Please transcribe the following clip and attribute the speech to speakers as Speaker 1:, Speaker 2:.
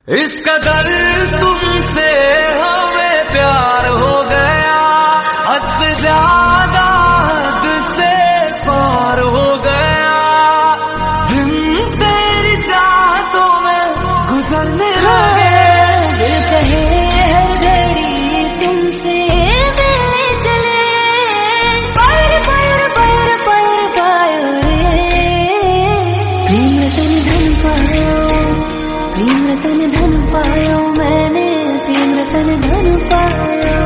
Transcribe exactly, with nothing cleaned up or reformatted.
Speaker 1: इस कदर तुमसे हमें प्यार हो गया, हद से ज्यादा